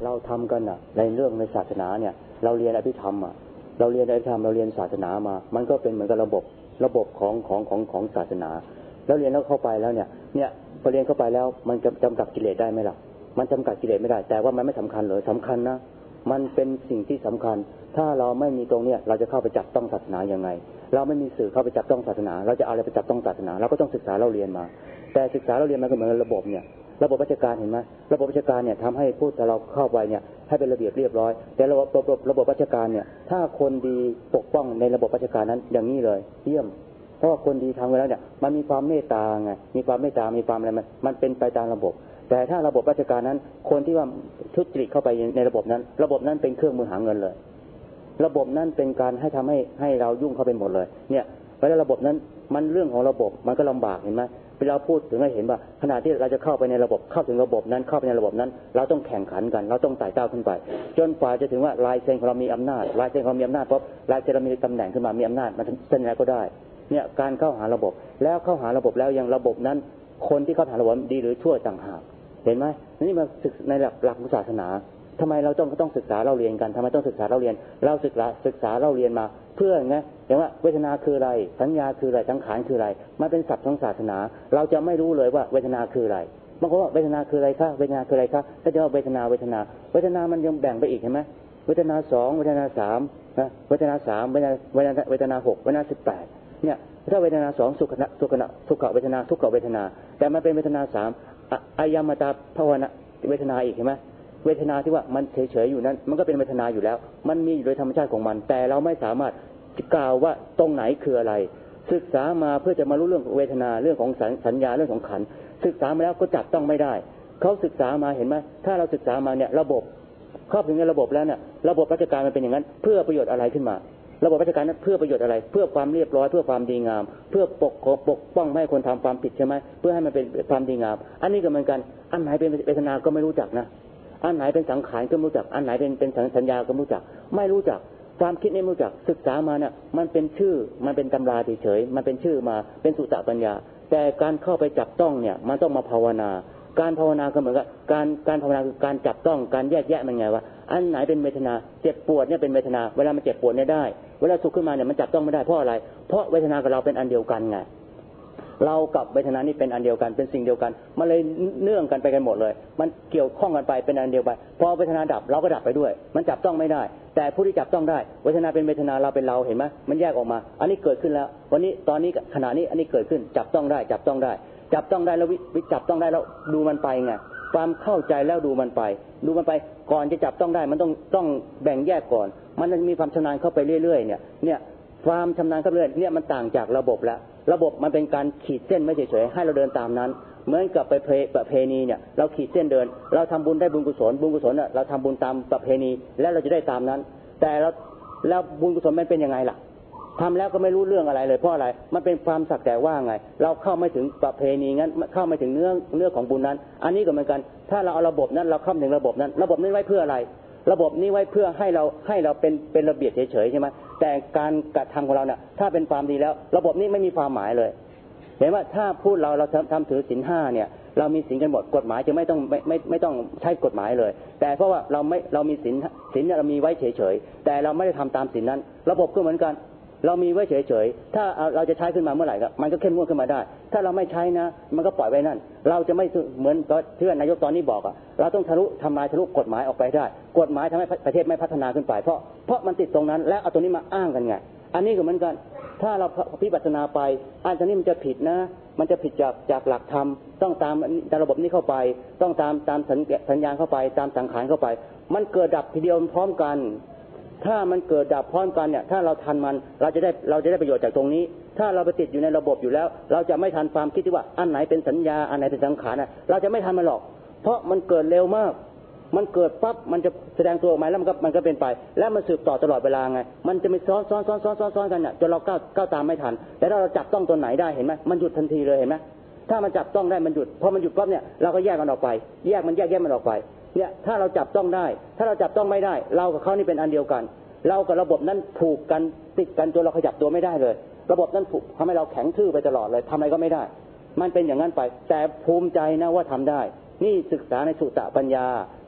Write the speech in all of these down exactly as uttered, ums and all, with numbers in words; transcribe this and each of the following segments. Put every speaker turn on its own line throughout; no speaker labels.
เราทำกันอ่ะในเรื่องในศาสนาเนี่ยเราเรียนอภิธรรมอ่ะเราเรียนอภิธรรมเราเรียนศาสนามามันก็เป็นเหมือนกับระบบระบบของของของของศาสนาแล้วเรียนแล้วเข้าไปแล้วเนี่ยเนี่ยพอเรียนเข้าไปแล้วมันจะจำกัดกิเลสได้ไหมล่ะมันจำกัดกิเลสไม่ได้แต่ว่ามันไม่สำคัญเลยสำคัญนะมันเป็นสิ่งที่สำคัญถ้าเราไม่มีตรงเนี้ยเราจะเข้าไปจับต้องศาสนายังไงเราไม่มีสื่อเข้าไปจับต้องศาสนาเราจะเอาอะไรไปจับต้องศาสนาเราก็ต้องศึกษาเราเรียนมาแต่ศึกษาเราเรียนมาก็เหมือนระบบเนี่ยระบบราชการเห็นไหมระบบราชการเนี่ยทำให้ผู้เราเข้าไปเนี่ยให้เป็นระเบียบเรียบร้อยแต่ระบบระบบระบบราชการเนี่ยถ้าคนดีปกป้องในระบบราชการนั้นอย่างนี้เลยเยี่ยมเพราะว่าคนดีทำไว้แล้วเนี่ยมันมีความเมตตาไงมีความเมตตามีความอะไรมันมันเป็นไปตามระบบแต่ถ้าระบบราชการนั้นคนที่ว่าทุจริตเข้าไปในระบบนั้นระบบนั้นเป็นเครื่องมือหาเงินเลยระบบนั้นเป็นการให้ทำให้ให้เรายุ่งเข้าไปหมดเลยเนี่ยเพราะระบบนั้นมันเรื่องของระบบมันก็ลำบากเห็นไหมเวลาพูดถึงให้เห็นว่าขณะที่เราจะเข้าไปในระบบเข้าถึงระบบนั้นเข้าไปในระบบนั้นเราต้องแข่งขันกันเราต้องไต่เต้าขึ้นไปจนกว่าจะถึงว่าลายเซ็นของเรามีอำนาจลายเซ็นของเรามีอำนาจเพราะลายเซ็นเรามีตำแหน่งขึ้นมามีอำนาจมันเซ็นอะไรก็ได้เนี่ยการเข้าหาระบบแล้วเข้าหาระบบแล้วยังระบบนั้นคนที่เข้าหาระบบดีหรือชั่วต่างหากเห็นไหมนี่มาศึกในหลักหลักศาสนาทำไมเราต้องต้องศึกษาเราเรียนกันทำไมต้องศึกษาเราเรียนเราศึกษาศึกษาเราเรียนมาเพื่อไงอย่างว่าเวทนาคืออะไรสัญญาคืออะไรสังขารคืออะไรมันเป็นศัพท์ของศาสนาเราจะไม่รู้เลยว่าเวทนาคืออะไรบางคนว่าเวทนาคืออะไรคะเวทนาคืออะไรคะถ้าจะว่าเวทนาเวทนาเวทนามันยังแบ่งไปอีกเห็นไหมเวทนาสองเวทนาสามนะเวทนาสามเวทนาเวทนาเวทนาหกเวทนาสิบแปดเนี่ยถ้าเวทนาสองสุขณะสุขณะสุขเวทนาทุกขเวทนาแต่มันเป็นเวทนาสามอายามตาภาวนาเวทนาอีกเห็นไหมเวทนาที่ว่ามันเฉยๆอยู่นั้นมันก็เป็นเวทนาอยู่แล้วมันมีอยู่โดยธรรมชาติของมันแต่เราไม่สามารถกล่าวว่าตรงไหนคืออะไรศึกษามาเพื่อจะมารู้เรื่องเวทนาเรื่องของสัญญาเรื่องของขันธ์ศึกษามาแล้วก็จับต้องไม่ได้เขาศึกษามาเห็นไหมถ้าเราศึกษามาเนี่ยระบบครอบถึงในระบบแล้วเนี่ยระบบราชการมันเป็นอย่างนั้นเพื่อประโยชน์อะไรขึ้นมาระบบราชการนั้นเพื่อประโยชน์อะไรเพื่อความเรียบร้อยเพื่อความดีงามเพื่อปกปกป้องไม่ให้คนทำความผิดใช่ไหมเพื่อให้มันเป็นความดีงามอันนี้ก็เหมือนกันอันไหนเป็นเวทนาก็ไม่รู้จักนะอันไหนเป็นสังขารก็ไม่รู้จักอันไหนเป็นเป็นสัญญาก็ไม่รู้จักไม่รู้จักความคิดไม่รู้จักศึกษามาเนี่ยมันเป็นชื่อมันเป็นตำราเฉยๆมันเป็นชื่อมาเป็นสุตตปัญญาแต่การเข้าไปจับต้องเนี่ยมันต้องมาภาวนาการภาวนาก็เหมือนกับการการภาวนาคือการจับต้องการแยกแยะมันไงว่าอันไหนเป็นเวทนาเจ็บปวดเนี่ยเป็นเวทนาเวลามันเจ็บปวดเนี่ยได้เวลาสุขขึ้นมาเนี่ยมันจับต้องไม่ได้เพราะอะไรเพราะเวทนากับเราเป็นอันเดียวกันไงเรากับเวทนานี่เป็นอันเดียวกันเป็นสิ่งเดียวกันมันเลยเนื่องกันไปกันหมดเลยมันเกี่ยวข้องกันไปเป็นอันเดียวกันพอเวทนาดับเราก็ดับไปด้วยมันจับต้องไม่ได้แต่ผู้ที่จับต้องได้เวทนาเป็นเวทนาเราเป็นเราเห็นไหมมันแยกออกมาอันนี้เกิดขึ้นแล้ววันนี้ตอนนี้ขณะนี้อันนี้เกิดขึ้นจับต้องได้จับต้องได้จับต้องได้แล้ววิจับต้องได้แล้วดูมันไปไงความเข้าใจแล้วดูมันไปดูมันไปก่อนจะจับต้องได้มันต้องต้องแบ่งแยกก่อนมันจะมีความชำนาญเข้าไปเรื่อยๆเนี่ยเนี่ยความชำนาญเข้าไปเรื่อยเนี่ยมันต่างจากระบบแล้วระบบมันเป็นการขีดเส้นไม่เฉยๆให้เราเดินตามนั้นเหมือนกับไปประเพณีเนี่ยเราขีดเส้นเดินเราทำบุญได้บุญกุศลบุญกุศลเนี่ยเราทำบุญตามประเพณีแล้วเราจะได้ตามนั้นแต่เราแล้วบุญกุศลมันเป็นยังไงล่ะทำแล้วก็ไม่รู้เรื่องอะไรเลยเพราะอะไรมันเป็นความสักแต่ว่าไงเราเข้าไม่ถึงประเพณีงั้นเข้าไม่ถึงเนื้อเนื้อของบุญนั้นอันนี้ก็เหมือนกันถ้าเราเอาระบบนั้นเราเข้าถึงระบบนั้นระบบนี้ไว้เพื่ออะไรระบบนี้ไว้เพื่อให้เราให้เราเป็นเป็นระเบียบเฉยๆใช่ไหมแต่การกระทำของเราเนี่ยถ้าเป็นความดีแล้วระบบนี้ไม่มีความหมายเลยเห็นว่าถ้าพูดเราเราทำถือศีลห้าเนี่ยเรามีศีลกันหมดกฎหมายจะไม่ต้องไม่ไม่ไม่ต้องใช้กฎหมายเลยแต่เพราะว่าเราไม่เรามีศีลศีลเนี่ยเรามีไว้เฉยๆแต่เราไม่ได้ทำตามศีลนั้นระบบก็เหมือนกันเรามีไว้เฉยๆถ้าเราจะใช้ขึ้นมาเมื่อไหร่ก็มันก็เข้มงวดขึ้นมาได้ถ้าเราไม่ใช้นะมันก็ปล่อยไว้นั่นเราจะไม่เหมือนที่นายกตอนนี้บอกอ่ะเราต้องทะลุทำลายทะลุกฎหมายออกไปได้กฎหมายทำให้ประเทศไม่พัฒนาขึ้นไปเพราะเพราะมันติดตรงนั้นแล้วเอาตัวนี้มาอ้างกันไงอันนี้ก็เหมือนกันถ้าเราพิจารณาไปอันนี้มันจะผิดนะมันจะผิดจากจากหลักธรรมต้องตามตามระบบนี้เข้าไปต้องตามตามสัญญาณเข้าไปตามสังขารเข้าไปมันเกิดดับทีเดียวพร้อมกันถ้ามันเกิดดับพร้อมกันเนี่ยถ้าเราทันมันเราจะได้เราจะได้ประโยชน์จากตรงนี้ถ้าเราไปติดอยู่ในระบบอยู่แล้วเราจะไม่ทันความคิดที่ว่าอันไหนเป็นสัญญาอันไหนเป็นสังขารนะเราจะไม่ทันมันหรอกเพราะมันเกิดเร็วมากมันเกิดปั๊บมันจะแสดงตัวออกมาแล้วมันก็มันก็เป็นไปแล้วมันสืบต่อตลอดเวลาไงมันจะมีซ้อนซ้อนซ้อนซ้อนซ้อนซ้อนกันเนี่ยจนเราก้าวก้าวตามไม่ทันแต่ถ้าเราจับต้องตัวไหนได้เห็นไหมมันหยุดทันทีเลยเห็นไหมถ้ามันจับต้องได้มันหยุดพอมันหยุดปั๊บเนี่ยเราก็แยกมันออกไปแยกมันแยกแยกมันออกไปเนี่ยถ้าเราจับต้องได้ถ้าเราจับต้องไม่ได้เรากับเขานี่เป็นอันเดียวกันเรากับระบบนั้นผูกกันติดกันจนเราขยับตัวไม่ได้เลยระบบนั้นผูกทำให้เราแข็งทื่อไปตลอดเลยทำอะไรก็ไม่ได้มันเป็นอย่างนั้นไปแต่ภูมิใจนะว่าทำได้นี่ศึกษาในสุตตปัญญา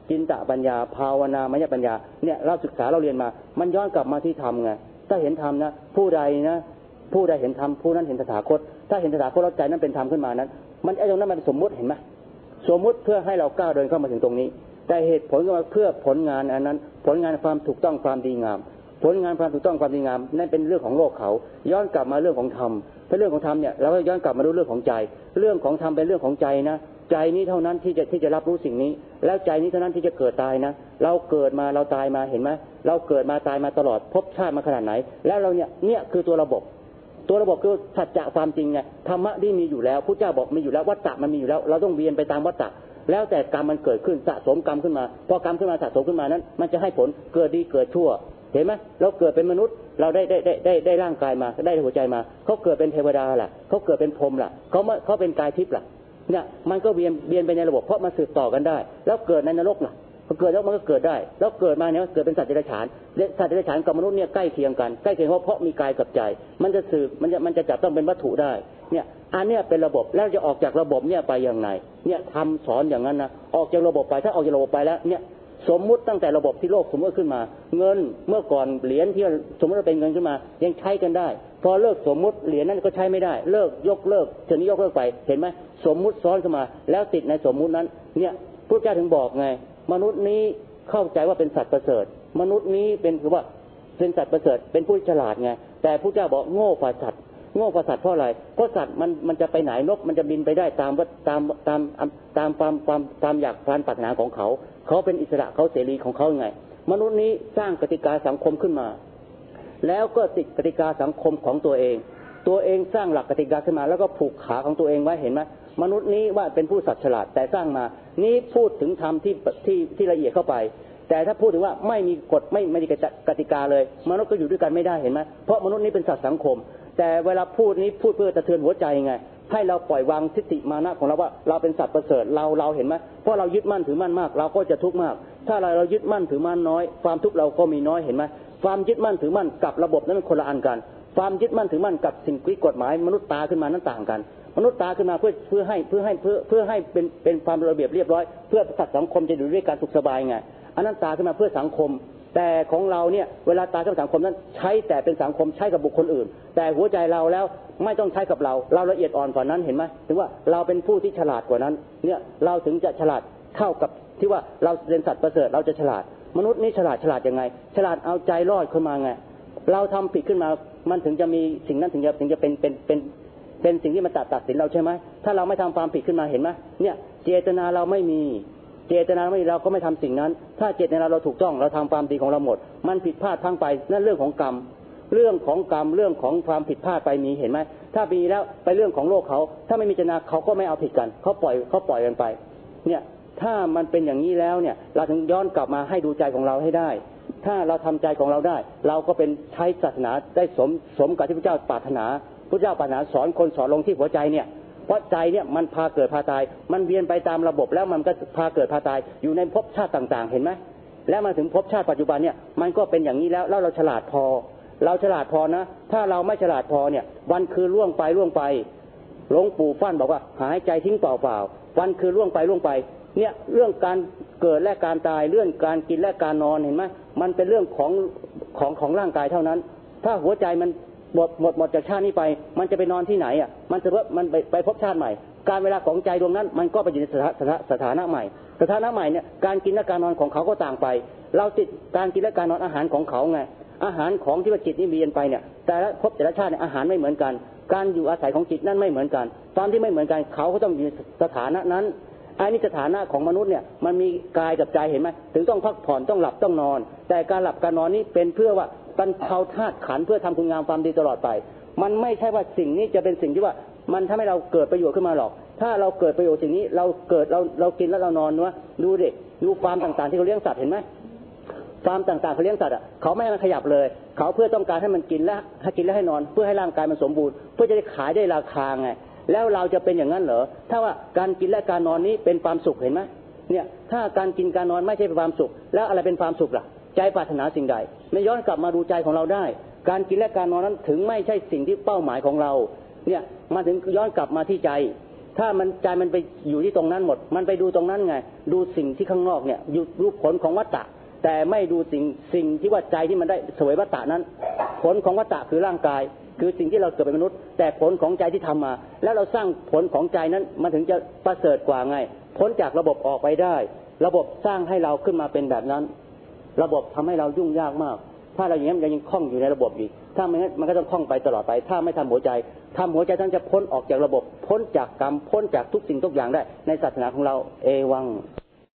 จินตปัญญาภาวนามยปัญญาเนี่ยเราศึกษาเราเรียนมามันย้อนกลับมาที่ธรรมไงถ้าเห็นธรรมนะผู้ใดนะผู้ใดเห็นธรรมผู้นั้นเห็นตถาคตถ้าเห็นตถาคตแล้วใจนั้นเป็นธรรมขึ้นมานั้นมันไอ้ตรงนั้นมันเป็นสมมุติเห็นไหมสมมุติเพื่อให้เราก้าวเดินเข้ามาถึงตรงนี้แต่เหตุผลก็เพื่อผลงานอันนั้นผลงานความถูกต้องความดีงามผลงานความถูกต้องความดีงามนั่นเป็นเรื่องของโลกเขาย้อนกลับมาเรื่องของธรรมเป็นเรื่องของธรรมเนี่ยเราก็ย้อนกลับมาดูเรื่องของใจเรื่องของธรรมเป็นเรื่องของใจนะใจนี้เท่านั้นที่จะที่จะรับรู้สิ่งนี้แล้วใจนี้เท่านั้นที่จะเกิดตายนะเราเกิดมาเราตายมาเห็นไหมเราเกิดมาตายมาตลอดภพชาติมาขนาดไหนแล้วเราเนี่ยเนี่ยคือตัวระบบตัวระบบคือสัจจะความจริงไงธรรมะที่มีอยู่แล้วพุทธเจ้าบอกมีอยู่แล้ววัฏฏะมันมีอยู่แล้วเราต้องเวียนไปตามวัฏฏะแล้วแต่กรรมมันเกิดขึ้นสะสมกรรมขึ้นมาพอกรรมขึ้นมาสะสมขึ้นมานั้นมันจะให้ผลเกิดดีเกิดชั่วเห็นไหมเราเกิดเป็นมนุษย์เราได้ได้ได้ได้ได้ร่างกายมาได้หัวใจมาเขาเกิดเป็นเทวดาล่ะเขาเกิดเป็นพรหมล่ะเขาเขาเป็นกายทิพย์ล่ะเนี่ยมันก็เวียนเวียนไปในระบบเพราะมันสืบต่อกันได้แล้วเกิดในนรกล่ะพอเกิดแล้วมันก็เกิดได้แล้วเกิดมาเนี่ยเกิดเป็นสัตว์เดรัจฉานสัตว์เดรัจฉานกับมนุษย์เนี่ยใกล้เคียงกันใกล้เคียงเพราะเพราะมีกายกับใจมันจะสืบมันจะมันจะจับต้องเป็นวัตถุได้เนี่ยอันเนี้ยเป็นระบบแล้วจะออกจากระบบเนี่ยไปยังไงเนี่ยทำสอนอย่างนั้นนะออกจากระบบไปถ้าออกจากระบบไปแล้วเนี่ยสมมุติตั้งแต่ระบบที่โลกสมมติขึ้นมาเงินเมื่อก่อนเหรียญที่สมมติว่าเป็นเงินขึ้นมายังใช้กันได้พอเลิกสมมุติเหรียญนั้นก็ใช้ไม่ได้เลิกยกเลิกเดี๋ยวนี้ยกเลิกไปเห็นไหมสมมุติซ้อนขึ้นมาแล้วติดในสมมุตินั้นเนี่ยพระเจ้าถึงบอกไงมนุษย์นี้เข้าใจว่าเป็นสัตว์ประเสริฐมนุษย์นี้เป็นคือว่าเป็นสัตว์ประเสริฐเป็นผู้ฉลาดไงแต่พระเจ้าบอกโง่กว่าสัตว์โง่กว่าสัตว์เพราะอะไรเพราะสัตว์มันมันจะไปไหนนกมันจะบินไปได้ตามตามตามตามความความตามอยากความปรารถนาของเขาเขาเป็นอิสระเขาเสรีของเขาไงมนุษย์นี้สร้างกติกาสังคมขึ้นมาแล้วก็ติดกติกาสังคมของตัวเองตัวเองสร้างหลักกติกาขึ้นมาแล้วก็ผูกขาของตัวเองไว้เห็นไหมมนุษย์นี้ว่าเป็นผู้สัตว์ฉลาดแต่สร้างมานี้พูดถึงธรรมที่ที่ที่ละเอียดเข้าไปแต่ถ้าพูดถึงว่าไม่มีกฎไม่ไม่มีกติกาเลยมนุษย์ก็อยู่ด้วยกันไม่ได้เห็นไหมเพราะมนุษย์นี้เป็นสัตว์สังคมแต่เวลาพูดนี้พูดเพื่อสะเทือนหัวใจไงให้เราปล่อยวางทิฏฐิมานะของเราว่าเราเป็นสัตว์ประเสริฐเราเราเห็นไหมเพราะเรายึดมั่นถือมั่นมากเราก็จะทุกข์มากถ้าเราเรายึดมั่นถือมั่นน้อยความทุกข์เราก็มีน้อยเห็นไหมความยึดมั่นถือมั่นกับระบบนั้นมันคนละอันกันความยึดมั่นถือมั่นกับสิ่งที่กฎหมายมนุษย์ตาขึ้นมานั้นต่างกันมนุษย์ตาขึ้นมาเพื่อเพื่อให้เพื่อให้เพื่อเพื่อให้เป็นเป็นความระเบียบเรียบร้อยเพื่อสัตว์สังคมจะอยู่ด้วยกันสุขสบายไงอันนั้นตาขึ้นมาเพื่อสังคมแต่ของเราเนี่ยเวลาตากับสังคมนั้นใช้แต่เป็นสังคมใช้กับบุคคลอื่นแต่หัวใจเราแล้วไม่ต้องใช้กับเราเราละเอียดอ่อนกว่านั้นเห็นไหมถึงว่าเราเป็นผู้ที่ฉลาดกว่านั้นเนี่ยเราถึงจะฉลาดเท่ากับที่ว่าเราเป็นสัตว์ประเสริฐเราจะฉลาดมนุษย์นี่ฉลาดฉลาดยังไงฉลาดเอาใจรอดขึ้นมาไงเราทำผิดขึ้นมามันถึงจะมีสิ่งนั้นถึงจะถึงจะเป็นเป็นเป็นเป็นสิ่งที่มันตัดตัดสินเราใช่ไหมถ้าเราไม่ทำความผิดขึ้นมาเห็นไหมเนี่ยเจตนาเราไม่มีเจตนาไม่เราก็ไม่ทำสิ่งนั้นถ้าเจตนาเราถูกต้องเราทำความดีของเราหมดมันผิดพลาดทั้งไปนั่นเรื่องของกรรมเรื่องของกรรมเรื่องของความผิดพลาดไปมีเห็นไหมถ้ามีแล้วไปเรื่องของโลกเขาถ้าไม่มีเจตนาเขาก็ไม่เอาผิดกันเขาปล่อยเขาปล่อยกันไปเนี่ยถ้ามันเป็นอย่างนี้แล้วเนี่ยเราถึงย้อนกลับมาให้ดูใจของเราให้ได้ถ้าเราทำใจของเราได้เราก็เป็นใช้ศาสนาได้สมสมกับที่พระเจ้าปรารถนาพระเจ้าปรารถนาสอนคนสอนลงที่หัวใจเนี่ยเพราะใจเนี่ยมันพาเกิดพาตายมันเวียนไปตามระบบแล้วมันก็พาเกิดพาตายอยู่ในภพชาติต่างๆเห็นไหมแล้วมาถึงภพชาติปัจจุบันเนี่ยมันก็เป็นอย่างนี้แล้วแล้วเราฉลาดพอเราฉลาดพอนะถ้าเราไม่ฉลาดพอเนี่ยวันคืนล่วงไปล่วงไปหลวงปู่ฟั่นบอกว่าหายใจทิ้งเปล่าๆวันคืนล่วงไปล่วงไปเนี่ยเรื่องการเกิดและการตายเรื่องการกินและการนอนเห็นไหมมันเป็นเรื่องของของของร่างกายเท่านั้นถ้าหัวใจมันหมดหมดหมดจากชาตินี้ไปมันจะไปนอนที่ไหนอ่ะมันจะว่ามันไปไปพบชาติใหม่การเวลาของใจดวงนั้นมันก็ไปอยู่ในสถานะสถานะใหม่สถานะใหม่เนี่ยการกินและการนอนของเขาก็ต่างไปเราติดการกินและการนอนอาหารของเขาไงอาหารของที่ว่าจิตนี่เวียนไปเนี่ยแต่ละภพแต่ละชาติเนี่ยอาหารไม่เหมือนกันการอยู่อาศัยของจิตนั่นไม่เหมือนกันตอนที่ไม่เหมือนกันเขาก็ต้องอยู่สถานะนั้นไอ้นี่สถานะของมนุษย์เนี่ยมันมีกายกับใจเห็นไหมถึงต้องพักผ่อนต้องหลับต้องนอนแต่การหลับการนอนนี้เป็นเพื่อว่าบรรเทาธาตุขันธ์เพื่อทำคุณงามความดีตลอดไปมันไม่ใช่ว่าสิ่งนี้จะเป็นสิ่งที่ว่ามันทำให้เราเกิดประโยชน์ขึ้นมาหรอกถ้าเราเกิดประโยชน์สิ่งนี้เราเกิดเราเรากินแล้วเรานอนวะดูดิดูฟาร์มต่างๆที่เขาเลี้ยงสัตว์เห็นไหมฟาร์มต่างๆเขาเลี้ยงสัตว์อ่ะเขาไม่ให้มันขยับเลยเขาเพื่อต้องการให้มันกินแล้วให้กินแล้วให้นอนเพื่อให้ร่างกายมันสมบูรณ์เพื่อจะได้ขายได้ราคาไงแล้วเราจะเป็นอย่างนั้นเหรอถ้าว่าการกินและการนอนนี้เป็นความสุขเห็นไหมเนี่ยถ้าการกินการนอนไม่ใช่เป็นความสุขแล้วอะไรเป็นความสุขล่ะใจปรารถนาสิ่งใดไม่ย้อนกลับมาดูใจของเราได้การกินและการนอนนั้นถึงไม่ใช่สิ่งที่เป้าหมายของเราเนี่ยมาถึงย้อนกลับมาที่ใจถ้ามันใจมันไปอยู่ที่ตรงนั้นหมดมันไปดูตรงนั้นไงดูสิ่งที่ข้างนอกเนี่ยอยู่รูปผลของวัฏฏะแต่ไม่ดูสิ่งสิ่งที่ว่าใจที่มันได้เสวยวัฏฏะนั้นผลของวัฏฏะคือร่างกายคือสิ่งที่เราเกิดเป็นมนุษย์แต่ผลของใจที่ทำมาแล้วเราสร้างผลของใจนั้นมันถึงจะประเสริฐกว่าไงพ้นจากระบบออกไปได้ระบบสร้างให้เราขึ้นมาเป็นแบบนั้นระบบทำให้เรายุ่งยากมากถ้าเราอย่างนี้มันยังคล่องอยู่ในระบบอีกถ้าไม่งั้นมันก็ต้องคล่องไปตลอดไปถ้าไม่ทำหัวใจทำหัวใจท่านจะพ้นออกจากระบบพ้นจากกรรมพ้นจากทุกสิ่งทุกอย่างได้ในศาสนาของเราเอวัง